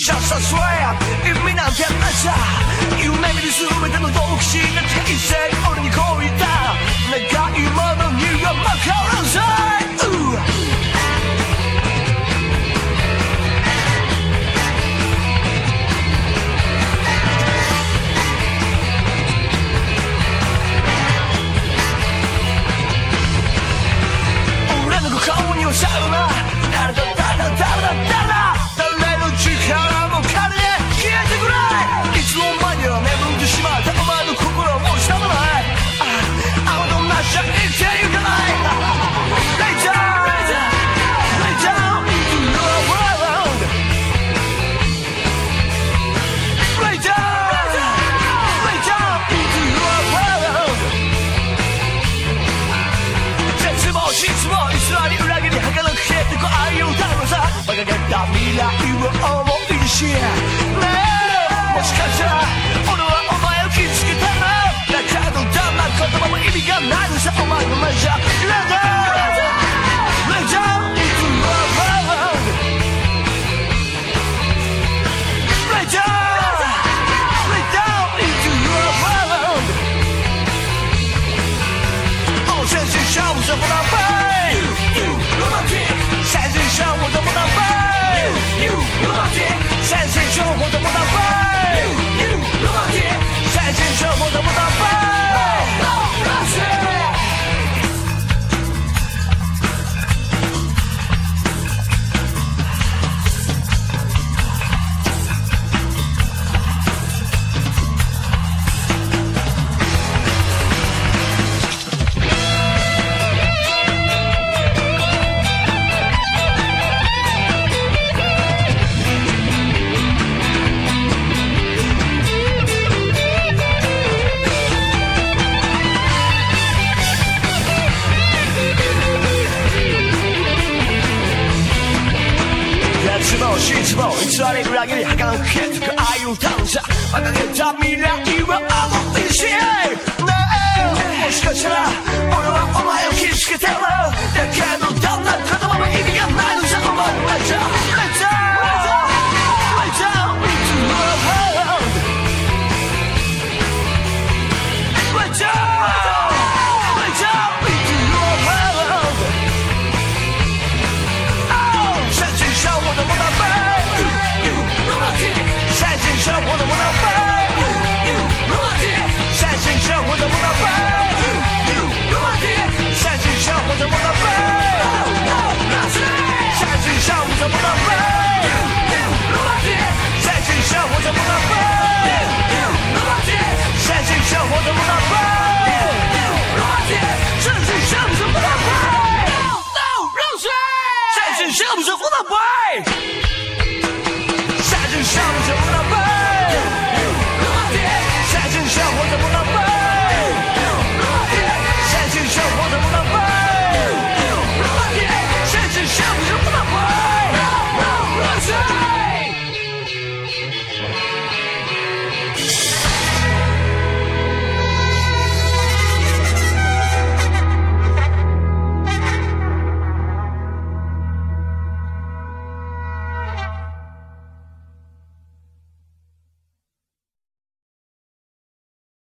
Just a swear 意味なんてないさ夢見る全ての動機心が一斉俺にこう言った願いものには負けるぜ俺の心にはシャウナ誰だ誰の力も借りて消えてくれいつの間には眠ってしまったお前の心をしたまないあのなしゃ生きてゆかない Lay down Lay down into your world Lay down Lay down into your world 絶望失望偽り裏切り儚く消えてく愛を歌うのさ馬鹿げた未来を思い出しねえもしかしたら俺はお前を傷つけたなだけどだんな言葉も意味がないのさお前の前じゃ Lay down Lay down into your world Lay down Lay down into your world Oh sensation was a pain You romantic Sensation was a pain You romantic Sensation was a pain You romantic Sensation was a pain Romantic失望偽り裏切り儚く消えてく愛を歌うさ馬鹿げた未来は思い出しねえもしかしたら俺はお前を傷つけてるだけどどんな言葉も意味がないのさお前の前じゃ